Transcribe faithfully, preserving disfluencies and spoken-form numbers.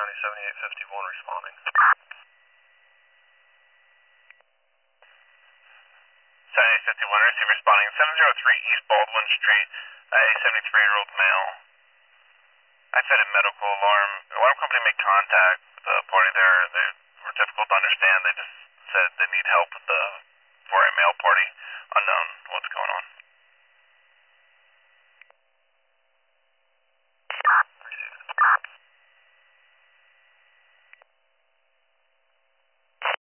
County, seventy-eight fifty-one responding. seventy-eight fifty-one, receive responding seven oh three East Baldwin Street, a seventy-three-year-old male. I said a medical alarm. Alarm company made contact with the party there. They were difficult to understand. They just said they need help with the